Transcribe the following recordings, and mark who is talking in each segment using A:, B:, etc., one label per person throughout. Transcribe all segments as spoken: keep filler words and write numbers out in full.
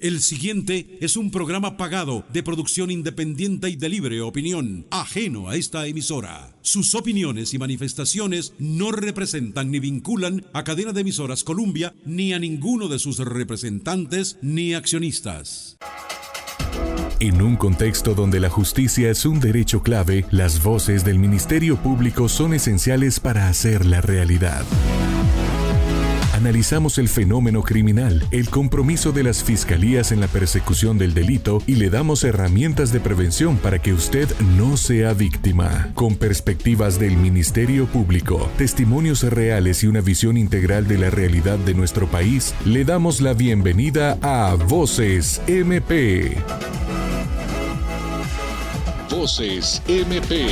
A: El siguiente es un programa pagado de producción independiente y de libre opinión, ajeno a esta emisora. Sus opiniones y manifestaciones no representan ni vinculan a Cadena de Emisoras Columbia, ni a ninguno de sus representantes ni accionistas.
B: En un contexto donde la justicia es un derecho clave, las voces del Ministerio Público son esenciales para hacerla realidad. Analizamos el fenómeno criminal, el compromiso de las fiscalías en la persecución del delito y le damos herramientas de prevención para que usted no sea víctima. Con perspectivas del Ministerio Público, testimonios reales y una visión integral de la realidad de nuestro país, le damos la bienvenida a Voces M P. Voces M P.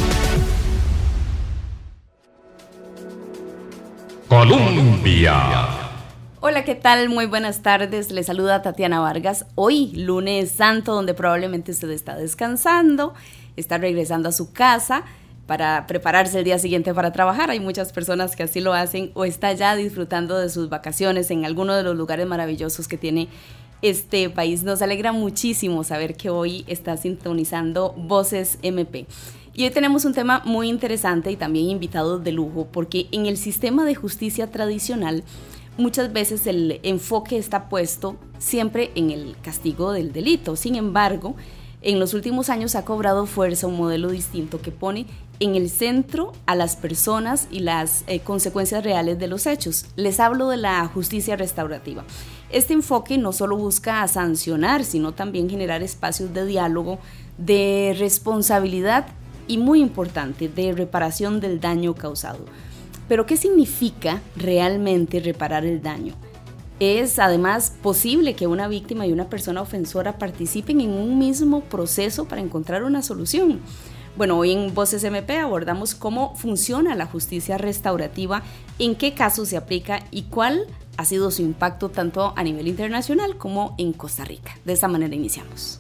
C: Colombia.
D: Hola, ¿qué tal? Muy buenas tardes. Les saluda Tatiana Vargas. Hoy, lunes santo, donde probablemente usted está descansando, está regresando a su casa para prepararse el día siguiente para trabajar. Hay muchas personas que así lo hacen, o está ya disfrutando de sus vacaciones en alguno de los lugares maravillosos que tiene este país. Nos alegra muchísimo saber que hoy está sintonizando Voces M P. Y hoy tenemos un tema muy interesante y también invitados de lujo, porque en el sistema de justicia tradicional muchas veces el enfoque está puesto siempre en el castigo del delito. Sin embargo, en los últimos años ha cobrado fuerza un modelo distinto que pone en el centro a las personas y las eh, consecuencias reales de los hechos. Les hablo de la justicia restaurativa. Este enfoque no solo busca sancionar, sino también generar espacios de diálogo, de responsabilidad y, muy importante, de reparación del daño causado. Pero, ¿qué significa realmente reparar el daño? Es además posible que una víctima y una persona ofensora participen en un mismo proceso para encontrar una solución. Bueno, hoy en Voces M P abordamos cómo funciona la justicia restaurativa, en qué casos se aplica y cuál ha sido su impacto tanto a nivel internacional como en Costa Rica. De esa manera iniciamos.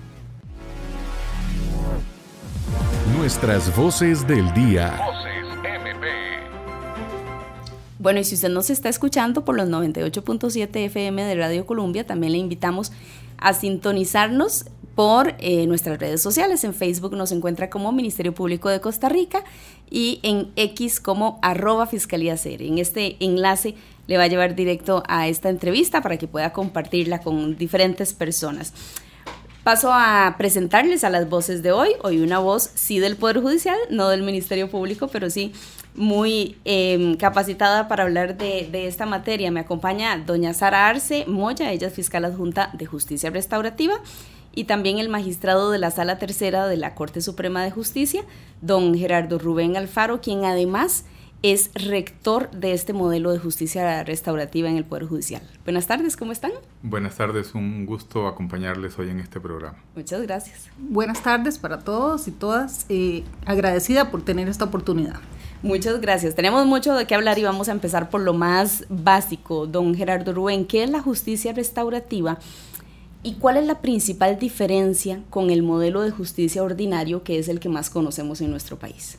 B: Nuestras voces del día.
C: Voces M P.
D: Bueno, y si usted nos está escuchando por los noventa y ocho punto siete F M de Radio Columbia, también le invitamos a sintonizarnos por eh, nuestras redes sociales. En Facebook nos encuentra como Ministerio Público de Costa Rica y en X como arroba Fiscalía C R. En este enlace le va a llevar directo a esta entrevista para que pueda compartirla con diferentes personas. Paso a presentarles a las voces de hoy. Hoy una voz sí del Poder Judicial, no del Ministerio Público, pero sí muy eh, capacitada para hablar de, de esta materia. Me acompaña doña Sara Arce Moya, ella es fiscal adjunta de Justicia Restaurativa, y también el magistrado de la Sala Tercera de la Corte Suprema de Justicia, don Gerardo Rubén Alfaro, quien además es rector de este modelo de justicia restaurativa en el Poder Judicial. Buenas tardes, ¿cómo están?
E: Buenas tardes, un gusto acompañarles hoy en este programa.
D: Muchas gracias.
F: Buenas tardes para todos y todas, eh, agradecida por tener esta oportunidad.
D: Muchas gracias. Tenemos mucho de qué hablar y vamos a empezar por lo más básico. Don Gerardo Rubén, ¿qué es la justicia restaurativa y cuál es la principal diferencia con el modelo de justicia ordinario, que es el que más conocemos en nuestro país?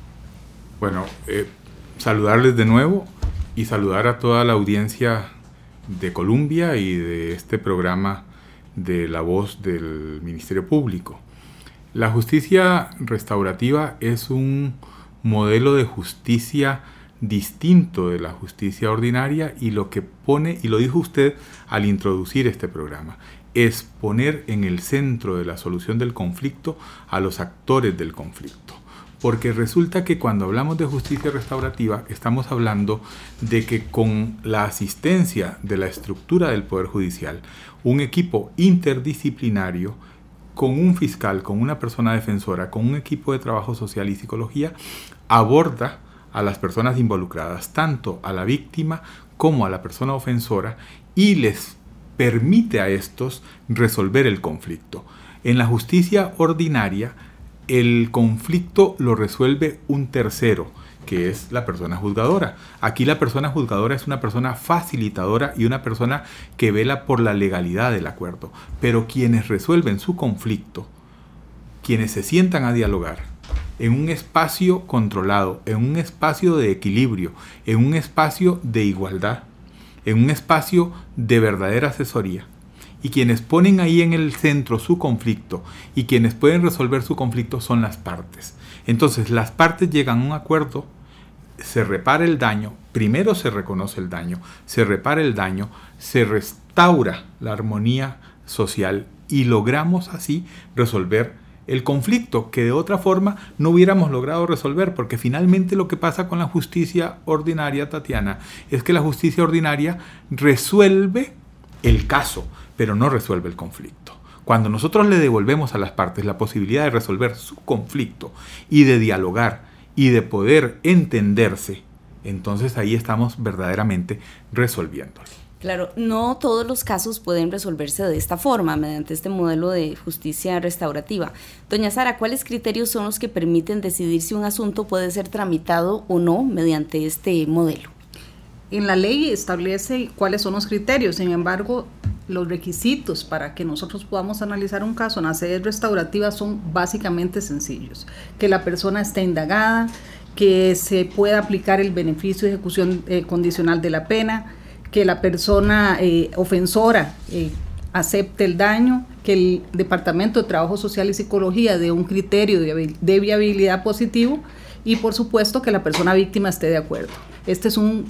E: Bueno, eh, saludarles de nuevo y saludar a toda la audiencia de Columbia y de este programa de La Voz del Ministerio Público. La justicia restaurativa es un modelo de justicia distinto de la justicia ordinaria, y lo que pone, y lo dijo usted al introducir este programa, es poner en el centro de la solución del conflicto a los actores del conflicto. Porque resulta que cuando hablamos de justicia restaurativa estamos hablando de que con la asistencia de la estructura del Poder Judicial, un equipo interdisciplinario, con un fiscal, con una persona defensora, con un equipo de trabajo social y psicología, aborda a las personas involucradas, tanto a la víctima como a la persona ofensora, y les permite a estos resolver el conflicto. En la justicia ordinaria, el conflicto lo resuelve un tercero, que es la persona juzgadora. Aquí la persona juzgadora es una persona facilitadora y una persona que vela por la legalidad del acuerdo. Pero quienes resuelven su conflicto, quienes se sientan a dialogar en un espacio controlado, en un espacio de equilibrio, en un espacio de igualdad, en un espacio de verdadera asesoría, Y quienes ponen ahí en el centro su conflicto y quienes pueden resolver su conflicto son las partes. Entonces las partes llegan a un acuerdo, se repara el daño, primero se reconoce el daño, se repara el daño, se restaura la armonía social y logramos así resolver el conflicto que de otra forma no hubiéramos logrado resolver, porque finalmente lo que pasa con la justicia ordinaria, Tatiana, es que la justicia ordinaria resuelve el caso, pero no resuelve el conflicto. Cuando nosotros le devolvemos a las partes la posibilidad de resolver su conflicto y de dialogar y de poder entenderse, entonces ahí estamos verdaderamente resolviéndolo.
D: Claro, no todos los casos pueden resolverse de esta forma, mediante este modelo de justicia restaurativa. Doña Sara, ¿cuáles criterios son los que permiten decidir si un asunto puede ser tramitado o no mediante este modelo?
F: En la ley establece cuáles son los criterios, sin embargo, los requisitos para que nosotros podamos analizar un caso en la sede restaurativa son básicamente sencillos. Que la persona esté indagada, que se pueda aplicar el beneficio de ejecución eh, condicional de la pena, que la persona eh, ofensora eh, acepte el daño, que el Departamento de Trabajo Social y Psicología dé un criterio de, de viabilidad positivo y por supuesto que la persona víctima esté de acuerdo. Este es un,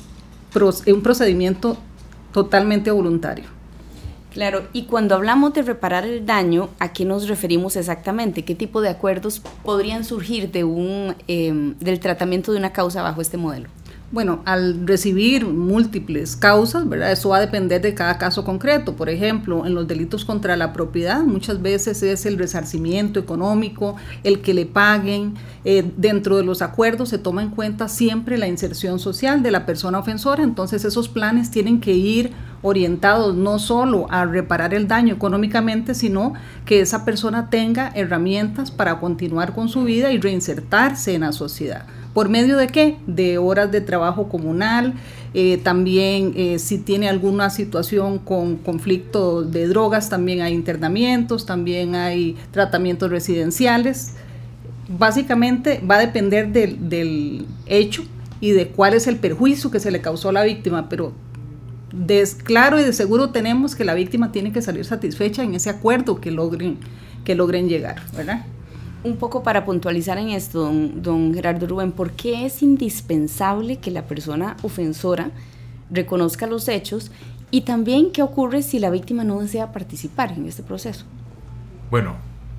F: un procedimiento totalmente voluntario.
D: Claro, y cuando hablamos de reparar el daño, ¿a qué nos referimos exactamente? ¿Qué tipo de acuerdos podrían surgir de un, eh, del tratamiento de una causa bajo este modelo?
F: Bueno, al recibir múltiples causas, ¿verdad? Eso va a depender de cada caso concreto. Por ejemplo, en los delitos contra la propiedad, muchas veces es el resarcimiento económico, el que le paguen. Eh, dentro de los acuerdos se toma en cuenta siempre la inserción social de la persona ofensora, entonces esos planes tienen que ir orientados no solo a reparar el daño económicamente, sino que esa persona tenga herramientas para continuar con su vida y reinsertarse en la sociedad. ¿Por medio de qué? De horas de trabajo comunal, eh, también eh, si tiene alguna situación con conflicto de drogas, también hay internamientos, también hay tratamientos residenciales. Básicamente va a depender del, del hecho y de cuál es el perjuicio que se le causó a la víctima, pero de, claro y de seguro tenemos que la víctima tiene que salir satisfecha en ese acuerdo que logren, que logren llegar, ¿verdad?
D: Un poco para puntualizar en esto, don, don Gerardo Rubén, ¿por qué es indispensable que la persona ofensora reconozca los hechos y también qué ocurre si la víctima no desea participar en este proceso?
E: Bueno,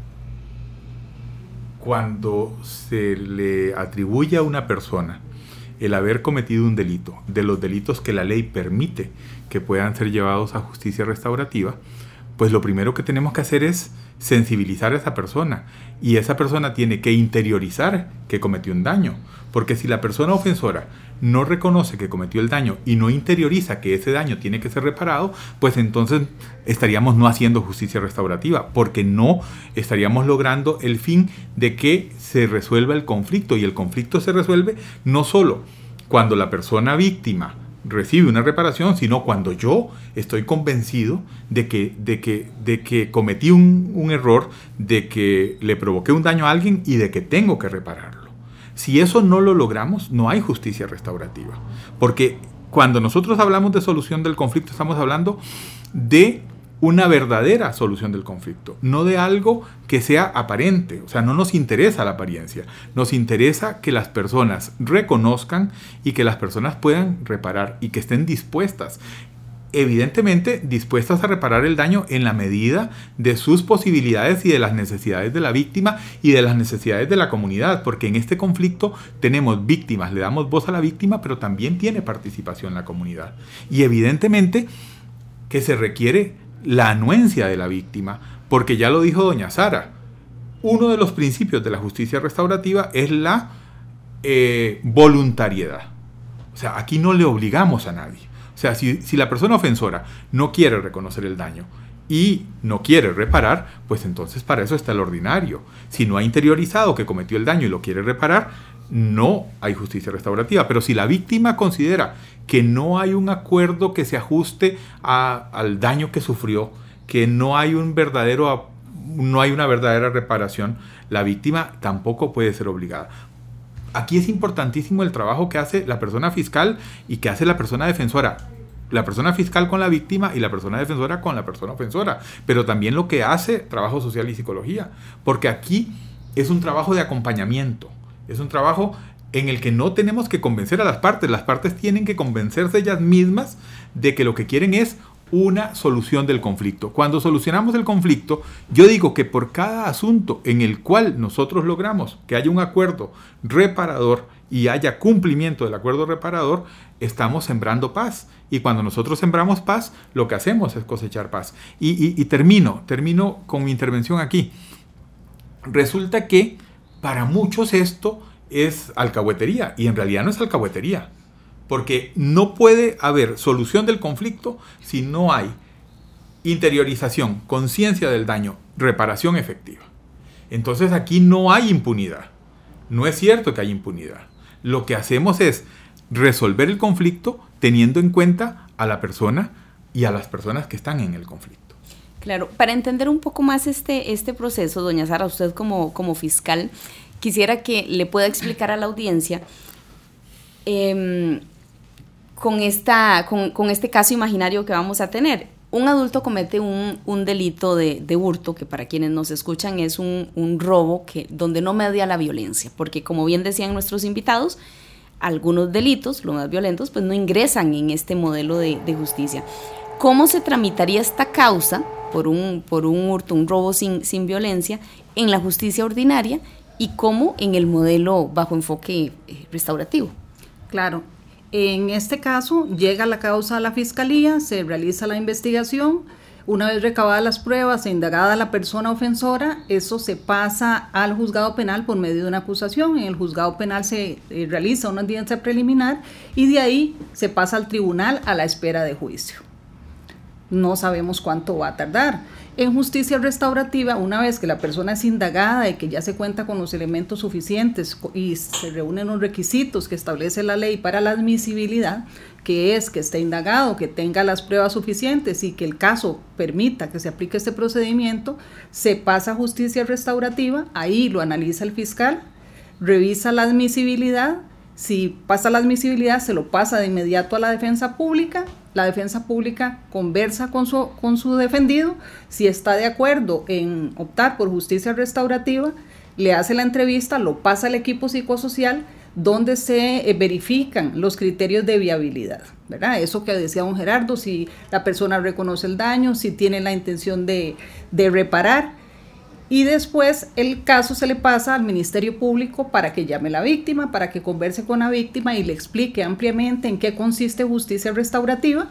E: cuando se le atribuye a una persona el haber cometido un delito, de los delitos que la ley permite que puedan ser llevados a justicia restaurativa, pues lo primero que tenemos que hacer es sensibilizar a esa persona y esa persona tiene que interiorizar que cometió un daño, porque si la persona ofensora no reconoce que cometió el daño y no interioriza que ese daño tiene que ser reparado, pues entonces estaríamos no haciendo justicia restaurativa, porque no estaríamos logrando el fin de que se resuelva el conflicto, y el conflicto se resuelve no solo cuando la persona víctima recibe una reparación, sino cuando yo estoy convencido de que, de que, de que cometí un, un error, de que le provoqué un daño a alguien y de que tengo que repararlo. Si eso no lo logramos, no hay justicia restaurativa. Porque cuando nosotros hablamos de solución del conflicto, estamos hablando de una verdadera solución del conflicto, no de algo que sea aparente. O sea, no nos interesa la apariencia, nos interesa que las personas reconozcan y que las personas puedan reparar y que estén dispuestas, evidentemente dispuestas a reparar el daño en la medida de sus posibilidades y de las necesidades de la víctima y de las necesidades de la comunidad, porque en este conflicto tenemos víctimas, le damos voz a la víctima, pero también tiene participación la comunidad. Y evidentemente que se requiere la anuencia de la víctima, porque ya lo dijo doña Sara, uno de los principios de la justicia restaurativa es la eh, voluntariedad. O sea, aquí no le obligamos a nadie. O sea, si, si la persona ofensora no quiere reconocer el daño y no quiere reparar, pues entonces para eso está el ordinario. Si no ha interiorizado que cometió el daño y lo quiere reparar, no hay justicia restaurativa. Pero si la víctima considera que no hay un acuerdo que se ajuste a, al daño que sufrió, que no hay un verdadero, no hay una verdadera reparación, la víctima tampoco puede ser obligada. Aquí es importantísimo el trabajo que hace la persona fiscal y que hace la persona defensora. la persona fiscal con la víctima y la persona defensora con la persona ofensora, pero también lo que hace trabajo social y psicología, porque aquí es un trabajo de acompañamiento, es un trabajo en el que no tenemos que convencer a las partes, las partes tienen que convencerse ellas mismas de que lo que quieren es una solución del conflicto. Cuando solucionamos el conflicto, yo digo que por cada asunto en el cual nosotros logramos que haya un acuerdo reparador y haya cumplimiento del acuerdo reparador, estamos sembrando paz. Y cuando nosotros sembramos paz, lo que hacemos es cosechar paz. Y, y, y termino, termino con mi intervención aquí. Resulta que para muchos esto es alcahuetería, y en realidad no es alcahuetería, porque no puede haber solución del conflicto si no hay interiorización, conciencia del daño, reparación efectiva. Entonces aquí no hay impunidad. No es cierto que hay impunidad. Lo que hacemos es resolver el conflicto teniendo en cuenta a la persona y a las personas que están en el conflicto.
D: Claro, para entender un poco más este, este proceso, doña Sara, usted como, como fiscal, quisiera que le pueda explicar a la audiencia eh, con, esta, con, con este caso imaginario que vamos a tener. Un adulto comete un, un delito de, de hurto, que para quienes nos escuchan es un, un robo que, donde no media la violencia, porque como bien decían nuestros invitados, algunos delitos, los más violentos, pues no ingresan en este modelo de, de justicia. ¿Cómo se tramitaría esta causa por un, por un hurto, un robo sin, sin violencia en la justicia ordinaria y cómo en el modelo bajo enfoque eh, restaurativo?
F: Claro. En este caso, llega la causa a la fiscalía, se realiza la investigación, una vez recabadas las pruebas e indagada la persona ofensora, eso se pasa al juzgado penal por medio de una acusación. En el juzgado penal se eh, realiza una audiencia preliminar y de ahí se pasa al tribunal a la espera de juicio. No sabemos cuánto va a tardar. En justicia restaurativa, una vez que la persona es indagada y que ya se cuenta con los elementos suficientes y se reúnen los requisitos que establece la ley para la admisibilidad, que es que esté indagado, que tenga las pruebas suficientes y que el caso permita que se aplique este procedimiento, se pasa a justicia restaurativa, ahí lo analiza el fiscal, revisa la admisibilidad. Si pasa la admisibilidad, se lo pasa de inmediato a la defensa pública. La defensa pública conversa con su, con su defendido. Si está de acuerdo en optar por justicia restaurativa, le hace la entrevista, lo pasa al equipo psicosocial, donde se eh, verifican los criterios de viabilidad, ¿verdad? Eso que decía don Gerardo, si la persona reconoce el daño, si tiene la intención de, de reparar. Y después el caso se le pasa al Ministerio Público para que llame a la víctima, para que converse con la víctima y le explique ampliamente en qué consiste justicia restaurativa.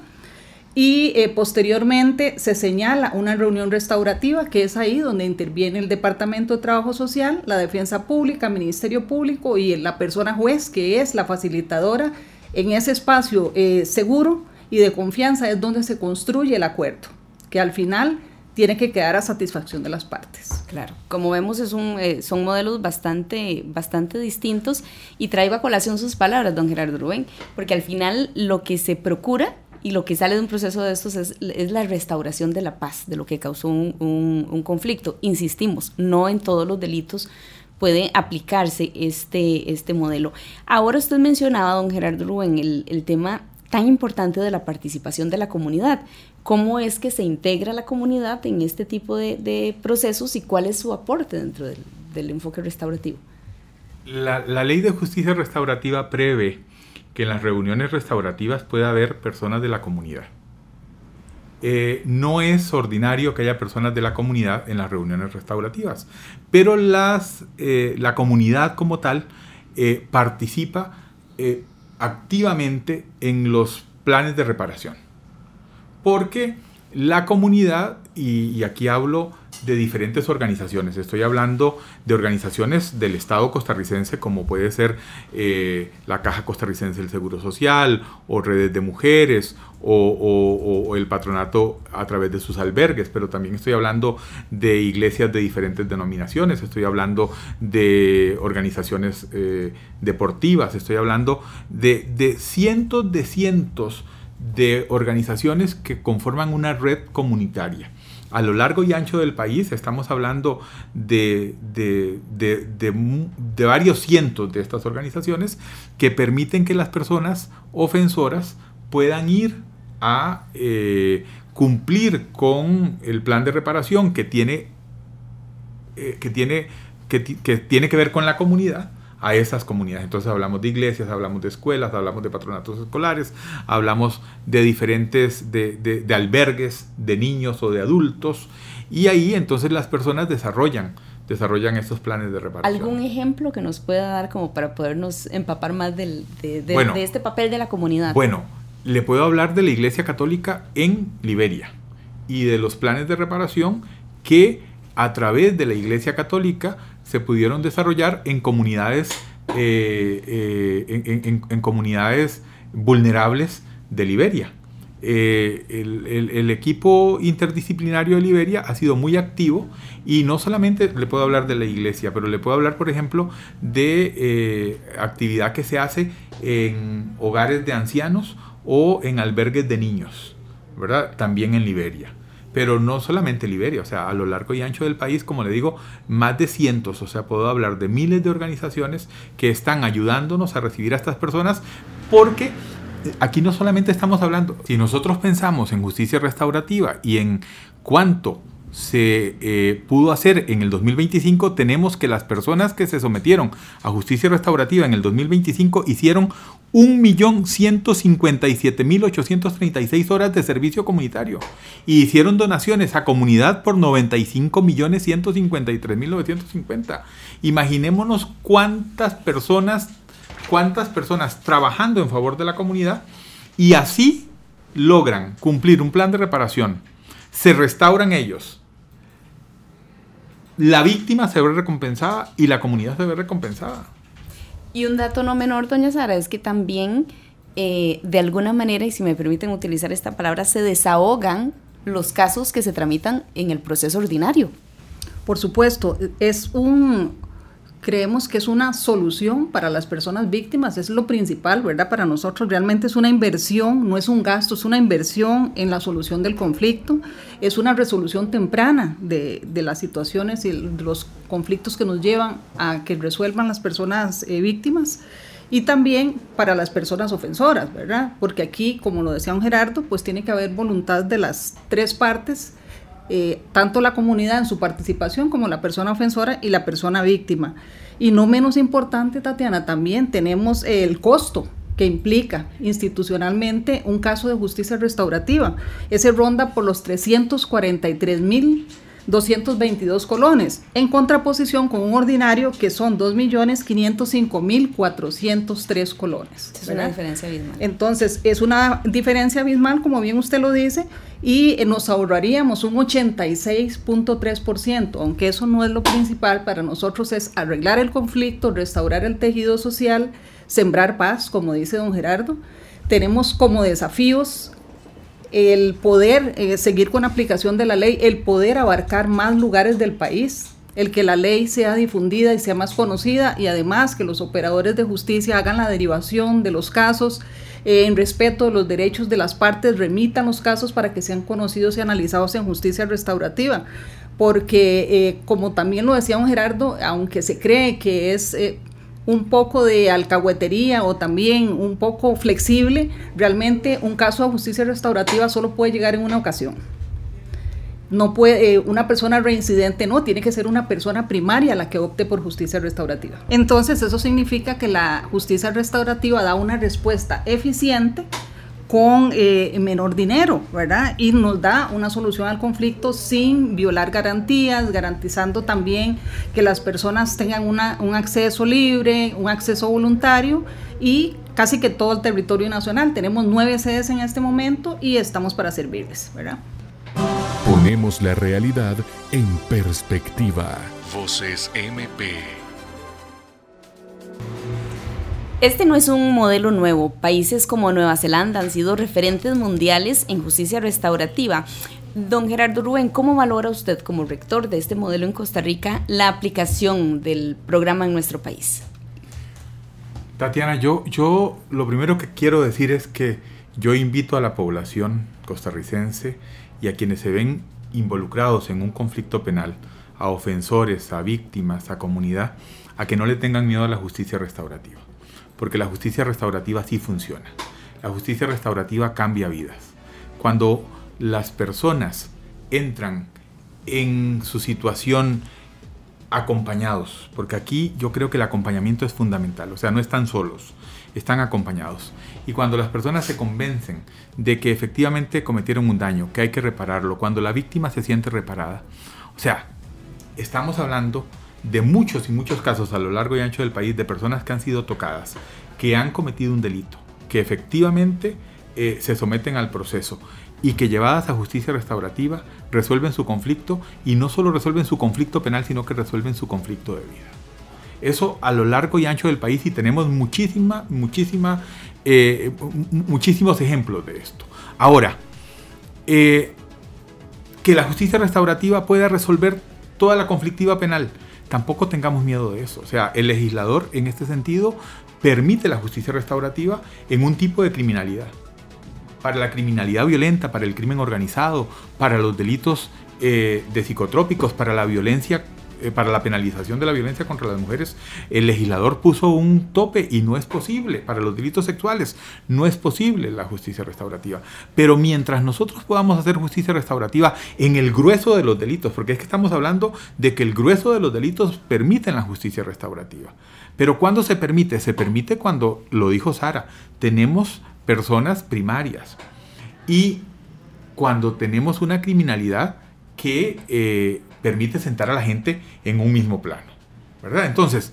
F: Y eh, posteriormente se señala una reunión restaurativa, que es ahí donde interviene el Departamento de Trabajo Social, la Defensa Pública, Ministerio Público y la persona juez, que es la facilitadora. En ese espacio eh, seguro y de confianza es donde se construye el acuerdo, que al final tiene que quedar a satisfacción de las partes.
D: Claro, como vemos es un, eh, son modelos bastante, bastante distintos, y traigo a colación sus palabras, don Gerardo Rubén, porque al final lo que se procura y lo que sale de un proceso de estos es, es la restauración de la paz, de lo que causó un, un, un conflicto. Insistimos, no en todos los delitos puede aplicarse este, este modelo. Ahora usted mencionaba, don Gerardo Rubén, el, el tema tan importante de la participación de la comunidad. ¿Cómo es que se integra la comunidad en este tipo de, de procesos y cuál es su aporte dentro del, del enfoque restaurativo?
E: La, la ley de justicia restaurativa prevé que en las reuniones restaurativas pueda haber personas de la comunidad. Eh, no es ordinario que haya personas de la comunidad en las reuniones restaurativas, pero las, eh, la comunidad como tal eh, participa eh, activamente en los planes de reparación. Porque la comunidad, y, y aquí hablo de diferentes organizaciones, estoy hablando de organizaciones del Estado costarricense, como puede ser eh, la Caja Costarricense del Seguro Social, o redes de mujeres, o, o, o el patronato a través de sus albergues, pero también estoy hablando de iglesias de diferentes denominaciones, estoy hablando de organizaciones eh, deportivas, estoy hablando de, de cientos de cientos de organizaciones que conforman una red comunitaria. A lo largo y ancho del país estamos hablando de, de, de, de, de varios cientos de estas organizaciones que permiten que las personas ofensoras puedan ir a eh, cumplir con el plan de reparación que tiene, eh, que, tiene, que, que tiene que ver con la comunidad, a esas comunidades. Entonces hablamos de iglesias, hablamos de escuelas, hablamos de patronatos escolares, hablamos de diferentes, de, de, de albergues de niños o de adultos, y ahí entonces las personas desarrollan, desarrollan estos planes de reparación.
D: ¿Algún ejemplo que nos pueda dar como para podernos empapar más del, de, de,
E: bueno,
D: de este papel de la comunidad?
E: Bueno, le puedo hablar de la Iglesia Católica en Liberia y de los planes de reparación que a través de la Iglesia Católica se pudieron desarrollar en comunidades, eh, eh, en, en, en comunidades vulnerables de Liberia. Eh, el, el, el equipo interdisciplinario de Liberia ha sido muy activo, y no solamente le puedo hablar de la iglesia, pero le puedo hablar, por ejemplo, de eh, actividad que se hace en hogares de ancianos o en albergues de niños, ¿verdad? También en Liberia. Pero no solamente Liberia, o sea, a lo largo y ancho del país, como le digo, más de cientos, o sea, puedo hablar de miles de organizaciones que están ayudándonos a recibir a estas personas, porque aquí no solamente estamos hablando, si nosotros pensamos en justicia restaurativa y en cuánto se eh, pudo hacer en el dos mil veinticinco, tenemos que las personas que se sometieron a justicia restaurativa en el dos mil veinticinco hicieron un millón ciento cincuenta y siete mil ochocientas treinta y seis horas de servicio comunitario y hicieron donaciones a comunidad por noventa y cinco millones ciento cincuenta y tres mil novecientos cincuenta. Imaginémonos cuántas personas, cuántas personas trabajando en favor de la comunidad, y así logran cumplir un plan de reparación. Se restauran ellos, la víctima se ve recompensada y la comunidad se ve recompensada.
D: Y un dato no menor, doña Sara, es que también eh, de alguna manera, y si me permiten utilizar esta palabra, se desahogan los casos que se tramitan en el proceso ordinario.
F: Por supuesto, es un, creemos que es una solución para las personas víctimas, es lo principal, ¿verdad? Para nosotros realmente es una inversión, no es un gasto, es una inversión en la solución del conflicto, es una resolución temprana de, de las situaciones y de los conflictos que nos llevan a que resuelvan las personas eh, víctimas, y también para las personas ofensoras, ¿verdad? Porque aquí, como lo decía don Gerardo, pues tiene que haber voluntad de las tres partes, Eh, tanto la comunidad en su participación como la persona ofensora y la persona víctima. Y no menos importante, Tatiana, también tenemos el costo que implica institucionalmente un caso de justicia restaurativa. Ese ronda por los trescientos cuarenta y tres mil doscientos veintidós colones, en contraposición con un ordinario que son dos millones quinientos cinco mil cuatrocientos tres colones.
D: Es una diferencia abismal.
F: Entonces, es una diferencia abismal, como bien usted lo dice, y nos ahorraríamos un ochenta y seis punto tres por ciento, aunque eso no es lo principal. Para nosotros es arreglar el conflicto, restaurar el tejido social, sembrar paz, como dice don Gerardo. Tenemos como desafíos el poder eh, seguir con la aplicación de la ley, el poder abarcar más lugares del país, el que la ley sea difundida y sea más conocida, y además que los operadores de justicia hagan la derivación de los casos eh, en respeto de los derechos de las partes, remitan los casos para que sean conocidos y analizados en justicia restaurativa. Porque eh, como también lo decía don Gerardo, aunque se cree que es eh, un poco de alcahuetería o también un poco flexible, realmente un caso de justicia restaurativa solo puede llegar en una ocasión. No puede, eh, una persona reincidente no, tiene que ser una persona primaria la que opte por justicia restaurativa. Entonces eso significa que la justicia restaurativa da una respuesta eficiente con eh, menor dinero, ¿verdad? Y nos da una solución al conflicto sin violar garantías, garantizando también que las personas tengan una, un acceso libre, un acceso voluntario, y casi que todo el territorio nacional. Tenemos nueve sedes en este momento y estamos para servirles, ¿verdad?
B: Ponemos la realidad en perspectiva. Voces M P.
D: Este no es un modelo nuevo. Países como Nueva Zelanda han sido referentes mundiales en justicia restaurativa. Don Gerardo Rubén, ¿cómo valora usted como rector de este modelo en Costa Rica la aplicación del programa en nuestro país?
E: Tatiana, yo, yo lo primero que quiero decir es que yo invito a la población costarricense y a quienes se ven involucrados en un conflicto penal, a ofensores, a víctimas, a comunidad, a que no le tengan miedo a la justicia restaurativa. Porque la justicia restaurativa sí funciona. La justicia restaurativa cambia vidas. cuando las personas entran en su situación acompañados, porque aquí yo creo que el acompañamiento es fundamental, o sea, no están solos, están acompañados. Y cuando las personas se convencen de que efectivamente cometieron un daño, que hay que repararlo, cuando la víctima se siente reparada, o sea, estamos hablando de muchos y muchos casos a lo largo y ancho del país de personas que han sido tocadas, que han cometido un delito, que efectivamente eh, se someten al proceso y que llevadas a justicia restaurativa resuelven su conflicto, y no solo resuelven su conflicto penal, sino que resuelven su conflicto de vida. Eso a lo largo y ancho del país, y tenemos muchísima, muchísima, eh, muchísimos ejemplos de esto. Ahora, eh, que la justicia restaurativa pueda resolver toda la conflictiva penal, tampoco tengamos miedo de eso. O sea, el legislador en este sentido permite la justicia restaurativa en un tipo de criminalidad. Para la criminalidad violenta, para el crimen organizado, para los delitos eh, de psicotrópicos, para la violencia, eh, para la penalización de la violencia contra las mujeres, el legislador puso un tope y no es posible. Para los delitos sexuales no es posible la justicia restaurativa. Pero mientras nosotros podamos hacer justicia restaurativa en el grueso de los delitos, porque es que estamos hablando de que el grueso de los delitos permiten la justicia restaurativa. Pero ¿cuándo se permite? Se permite cuando, lo dijo Sara, tenemos personas primarias, y cuando tenemos una criminalidad que eh, permite sentar a la gente en un mismo plano, ¿verdad? Entonces,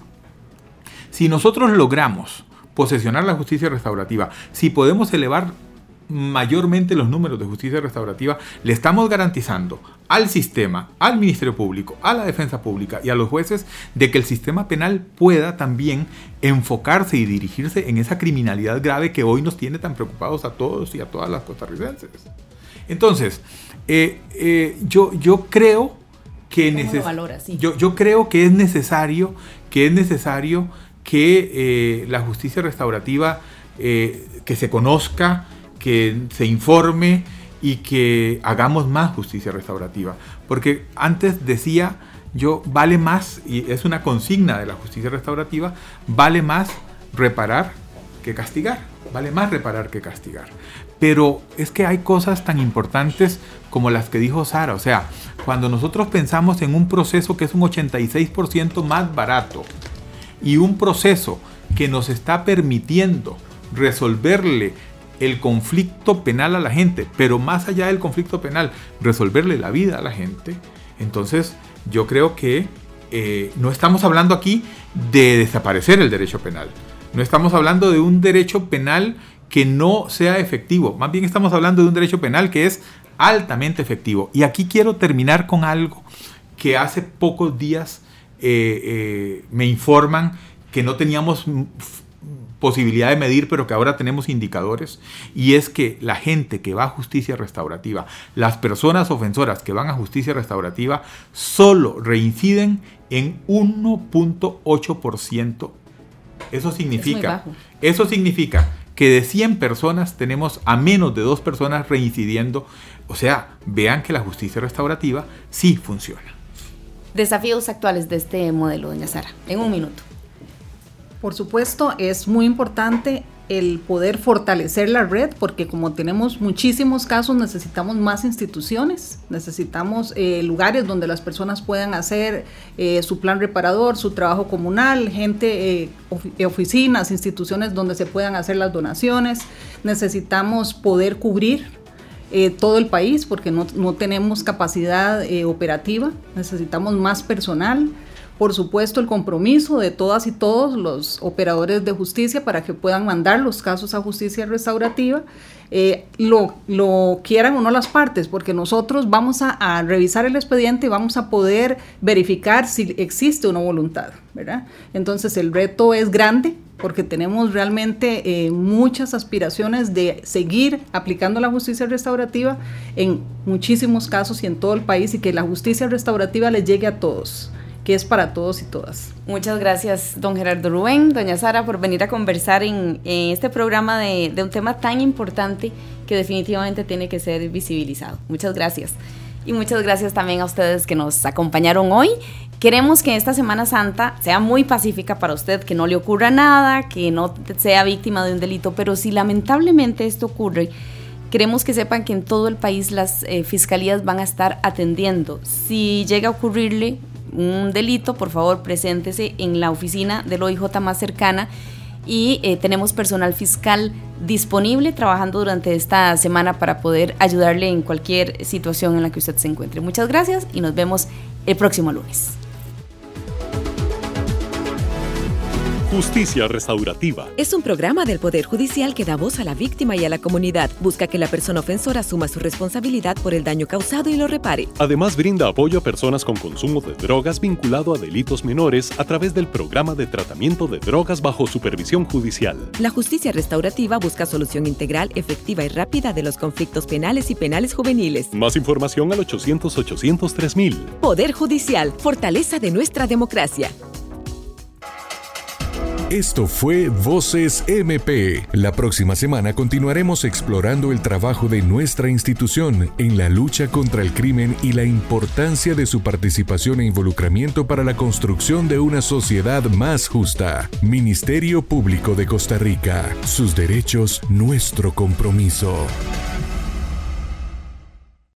E: si nosotros logramos posesionar la justicia restaurativa, si podemos elevar mayormente los números de justicia restaurativa, le estamos garantizando al sistema, al Ministerio Público, a la Defensa Pública y a los jueces de que el sistema penal pueda también enfocarse y dirigirse en esa criminalidad grave que hoy nos tiene tan preocupados a todos y a todas las costarricenses. Entonces, eh, eh, yo, yo creo que neces- valora, sí. yo, yo creo que es necesario que es necesario que eh, la justicia restaurativa eh, que se conozca, que se informe y que hagamos más justicia restaurativa. Porque antes decía yo, vale más, y es una consigna de la justicia restaurativa, vale más reparar que castigar. Vale más reparar que castigar. Pero es que hay cosas tan importantes como las que dijo Sara. O sea, cuando nosotros pensamos en un proceso que es un ochenta y seis por ciento más barato y un proceso que nos está permitiendo resolverle el conflicto penal a la gente, pero más allá del conflicto penal, resolverle la vida a la gente, entonces yo creo que eh, no estamos hablando aquí de desaparecer el derecho penal, no estamos hablando de un derecho penal que no sea efectivo, más bien estamos hablando de un derecho penal que es altamente efectivo. Y aquí quiero terminar con algo que hace pocos días eh, eh, me informan que no teníamos posibilidad de medir, pero que ahora tenemos indicadores, y es que la gente que va a justicia restaurativa, las personas ofensoras que van a justicia restaurativa, solo reinciden en uno punto ocho por ciento. Eso significa, eso significa que de cien personas tenemos a menos de dos personas reincidiendo. O sea, vean que la justicia restaurativa sí funciona.
D: Desafíos actuales de este modelo, doña Sara, en un minuto.
F: Por supuesto, es muy importante el poder fortalecer la red, porque como tenemos muchísimos casos, necesitamos más instituciones, necesitamos eh, lugares donde las personas puedan hacer eh, su plan reparador, su trabajo comunal, gente, eh, of- oficinas, instituciones donde se puedan hacer las donaciones. Necesitamos poder cubrir eh, todo el país, porque no, no tenemos capacidad eh, operativa, necesitamos más personal. Por supuesto, el compromiso de todas y todos los operadores de justicia para que puedan mandar los casos a justicia restaurativa, eh, lo, lo quieran o no las partes, porque nosotros vamos a, a revisar el expediente y vamos a poder verificar si existe una voluntad, ¿verdad? Entonces, el reto es grande, porque tenemos realmente eh, muchas aspiraciones de seguir aplicando la justicia restaurativa en muchísimos casos y en todo el país, y que la justicia restaurativa les llegue a todos, que es para todos y todas.
D: Muchas gracias, don Gerardo Rubén, doña Sara, por venir a conversar en, en este programa de, de un tema tan importante que definitivamente tiene que ser visibilizado. Muchas gracias. Y muchas gracias también a ustedes que nos acompañaron hoy. Queremos que esta Semana Santa sea muy pacífica para usted, que no le ocurra nada, que no sea víctima de un delito, pero si lamentablemente esto ocurre, queremos que sepan que en todo el país las eh, fiscalías van a estar atendiendo. Si llega a ocurrirle un delito, por favor, preséntese en la oficina del O I J más cercana y eh, tenemos personal fiscal disponible trabajando durante esta semana para poder ayudarle en cualquier situación en la que usted se encuentre. Muchas gracias y nos vemos el próximo lunes.
G: Justicia Restaurativa.
H: Es un programa del Poder Judicial que da voz a la víctima y a la comunidad. Busca que la persona ofensora asuma su responsabilidad por el daño causado y lo repare.
G: Además, brinda apoyo a personas con consumo de drogas vinculado a delitos menores a través del programa de tratamiento de drogas bajo supervisión judicial.
H: La justicia restaurativa busca solución integral, efectiva y rápida de los conflictos penales y penales juveniles.
G: Más información al ochocientos, ochocientos, tres mil.
H: Poder Judicial, fortaleza de nuestra democracia.
B: Esto fue Voces M P. La próxima semana continuaremos explorando el trabajo de nuestra institución en la lucha contra el crimen y la importancia de su participación e involucramiento para la construcción de una sociedad más justa. Ministerio Público de Costa Rica. Sus derechos, nuestro compromiso.